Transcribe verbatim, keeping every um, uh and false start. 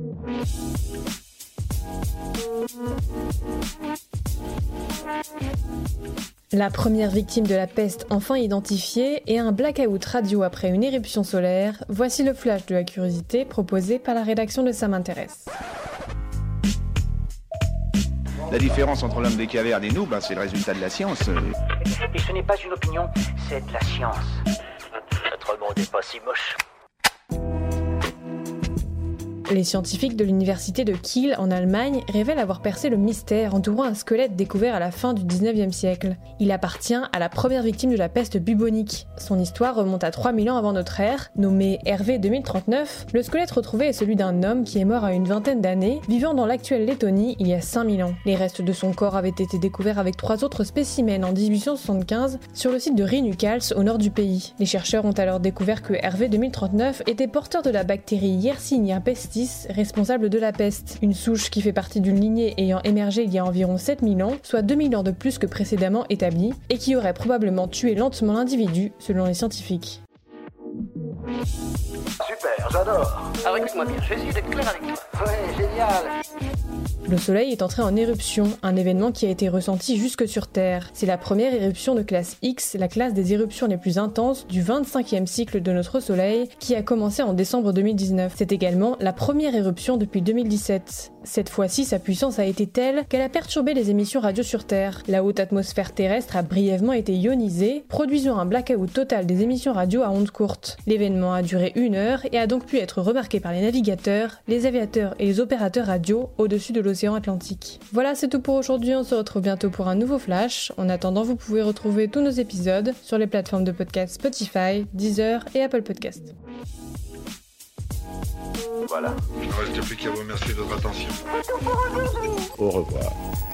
La première victime de la peste enfin identifiée et un blackout radio après une éruption solaire, voici le flash de la curiosité proposé par la rédaction de Ça m'intéresse. La différence entre l'homme des cavernes et nous, ben, c'est le résultat de la science. Et ce n'est pas une opinion, c'est de la science. Notre monde n'est pas si moche. Les scientifiques de l'université de Kiel en Allemagne révèlent avoir percé le mystère entourant un squelette découvert à la fin du dix-neuvième siècle. Il appartient à la première victime de la peste bubonique. Son histoire remonte à trois mille ans avant notre ère. Nommé Hervé deux mille trente-neuf, le squelette retrouvé est celui d'un homme qui est mort à une vingtaine d'années, vivant dans l'actuelle Lettonie il y a cinq mille ans. Les restes de son corps avaient été découverts avec trois autres spécimens en dix-huit cent soixante-quinze sur le site de Rhinukals au nord du pays. Les chercheurs ont alors découvert que Hervé deux mille trente-neuf était porteur de la bactérie Yersinia pestis, responsable de la peste, une souche qui fait partie d'une lignée ayant émergé il y a environ sept mille ans, soit deux mille ans de plus que précédemment établie, et qui aurait probablement tué lentement l'individu, selon les scientifiques. Super, j'adore. Alors écoute-moi bien, je vais essayer d'être clair avec toi. Ouais, génial. Le Soleil est entré en éruption, un événement qui a été ressenti jusque sur Terre. C'est la première éruption de classe X, la classe des éruptions les plus intenses du vingt-cinquième cycle de notre Soleil, qui a commencé en décembre deux mille dix-neuf. C'est également la première éruption depuis deux mille dix-sept. Cette fois-ci, sa puissance a été telle qu'elle a perturbé les émissions radio sur Terre. La haute atmosphère terrestre a brièvement été ionisée, produisant un blackout total des émissions radio à ondes courtes. L'événement a duré une heure et a donc pu être remarqué par les navigateurs, les aviateurs et les opérateurs radio au-dessus de l'océan Atlantique. Voilà, c'est tout pour aujourd'hui, on se retrouve bientôt pour un nouveau flash. En attendant, vous pouvez retrouver tous nos épisodes sur les plateformes de podcast Spotify, Deezer et Apple Podcast. Voilà. Il ne reste plus qu'à vous remercier de votre attention. Au revoir.